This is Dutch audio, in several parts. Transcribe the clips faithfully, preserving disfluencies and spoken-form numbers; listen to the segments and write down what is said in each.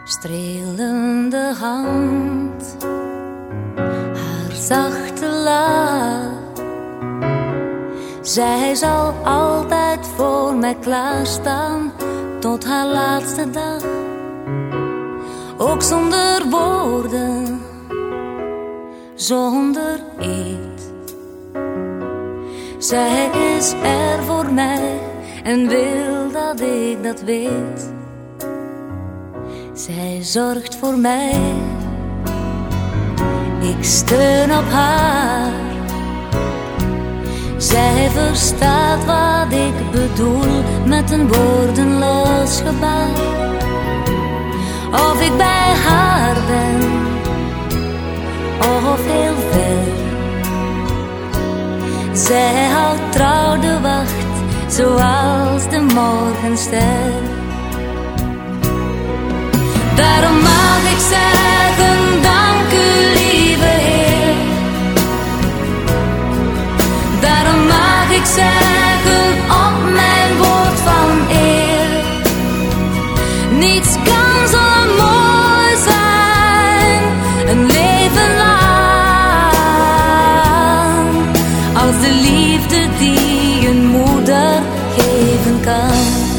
Strelende hand, haar zachte lach. Zij zal altijd voor mij klaarstaan tot haar laatste dag. Ook zonder woorden, zonder eed. Zij is er voor mij en wil dat ik dat weet. Zij zorgt voor mij, ik steun op haar. Zij verstaat wat ik bedoel met een woordenloos gebaar. Of ik bij haar ben, of heel ver. Zij houdt trouw de wacht, zoals de morgenster. Daarom mag ik zeggen, dank u lieve Heer. Daarom mag ik zeggen, op mijn woord van eer. Niets kan zo mooi zijn, een leven lang, als de liefde die een moeder geven kan.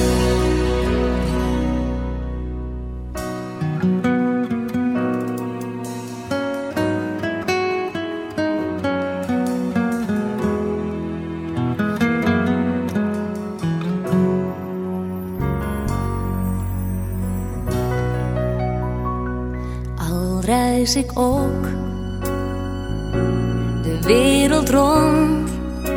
Reis ik ook de wereld rond.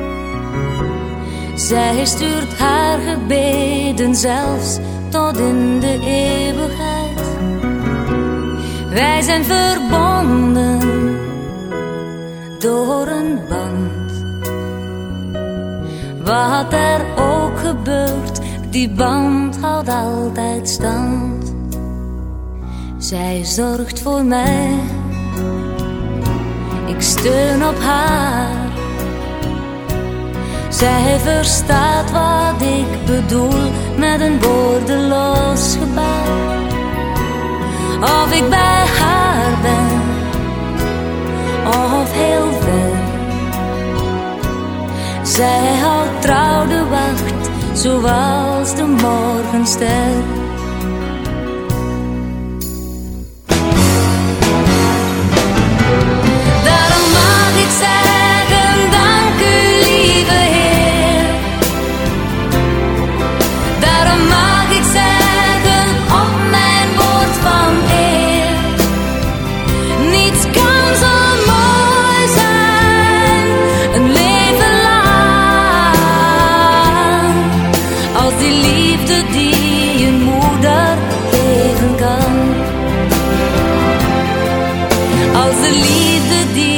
Zij stuurt haar gebeden zelfs tot in de eeuwigheid. Wij zijn verbonden door een band. Wat er ook gebeurt, die band houdt altijd stand. Zij zorgt voor mij, ik steun op haar. Zij verstaat wat ik bedoel met een woordeloos gebaar. Of ik bij haar ben, of heel ver. Zij houdt trouw de wacht, zoals de morgenster. Als de liefde die